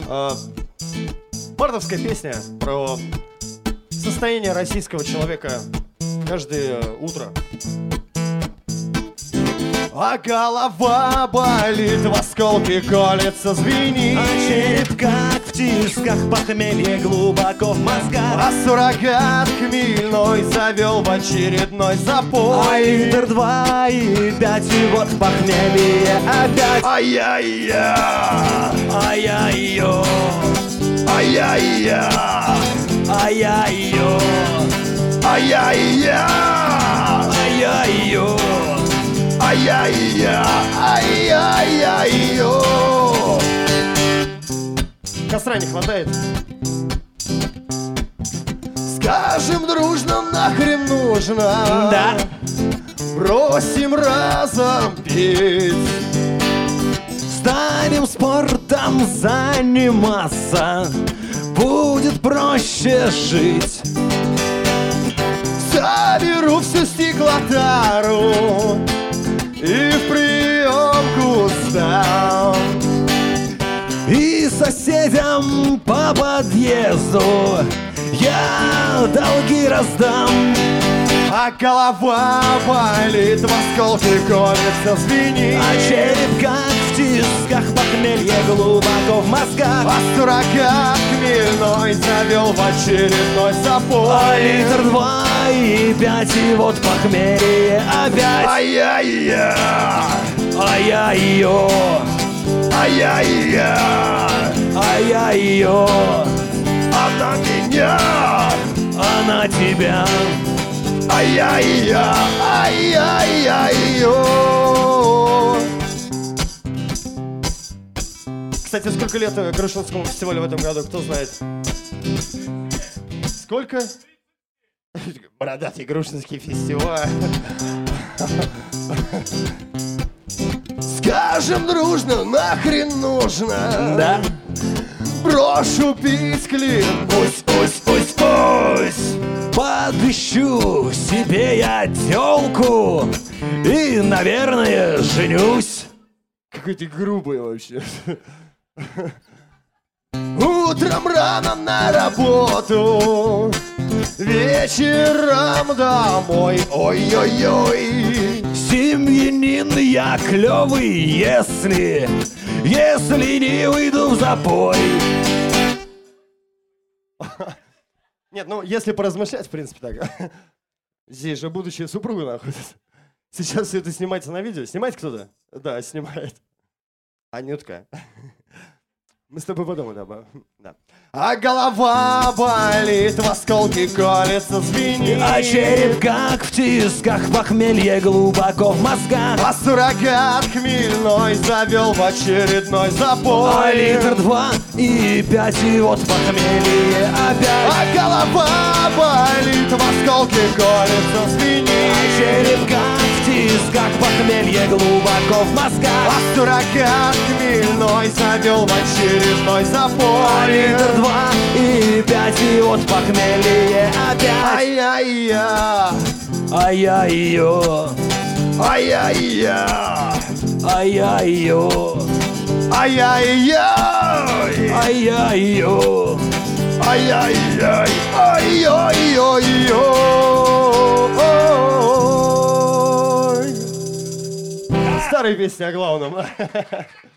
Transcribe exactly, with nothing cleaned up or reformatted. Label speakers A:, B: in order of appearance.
A: Э, Бардовская песня про состояние российского человека каждое утро. А голова болит, в осколки колется, звенит.
B: А череп, как в тисках, похмелье глубоко в мозгах.
A: А суррогат хмельной завел в очередной запой.
B: А литр два и пять, и вот похмелье опять.
A: Ай-яй-я,
B: Ай-яй-йо,
A: ай-яй-я,
B: ай-яй-йо,
A: ай-яй-я,
B: ай-яй-йо,
A: ай-яй-я, ай-яй-яй-йо. Костра не хватает. Скажем дружно, нахрен нужно.
B: Да.
A: Бросим разом пить.
B: Станем спортом заниматься, будет проще жить.
A: Соберу всю стеклотару и в приемку сдам.
B: И соседям по подъезду я долги раздам.
A: А голова болит, в осколки колется, звенит.
B: А череп, как в тисках, похмелье глубоко в мозгах.
A: А суррогат хмельной завел в очередной запой.
B: А литр два и пять, и вот похмелье опять.
A: Ай-яй-я,
B: Ай-яй-йо,
A: ай-яй-я,
B: ай-яй-йо,
A: она меня.
B: она тебя.
A: Ай-яй-я, ай-яй-яй-йо. Кстати, сколько лет Грушинскому фестивалю в этом году, кто знает? Сколько? Бородатый Грушинский фестиваль. Скажем дружно, нахрен нужно.
B: Да.
A: Брошу пить клин. Ось, ось, ось, ось.
B: Подыщу себе я тёлку и, наверное, женюсь.
A: Какой ты грубый вообще. Утром рано на работу, вечером домой. Ой-ой-ой.
B: Семьянин я клёвый, если, если не выйду в запой.
A: Нет, ну если поразмышлять, в принципе, так. Здесь же будущая супруга находится. Сейчас все это снимается на видео. Снимает кто-то? Да, снимает. Анютка. Мы с тобой потом, да, да. А голова болит, в осколки колется, звенит.
B: А череп, как в тисках, похмелье глубоко в мозгах.
A: А суррогат хмельной завел в очередной запой.
B: А литр два и пять, и вот похмелье опять.
A: А голова болит, в осколки колется, звенит.
B: А череп, как в тисках, похмелье глубоко в мозгах.
A: А суррогат хмельной завел в очередной запой.
B: А литр два и пять, и вот похмелье опять.
A: Ай-яй-я,
B: Ай-яй-йо,
A: ай-яй-я,
B: ай-яй-йо,
A: ай-яй-яй,
B: ай-яй-йо,
A: ай-яй-яй, ай-яй-яй. Старые песни о главном.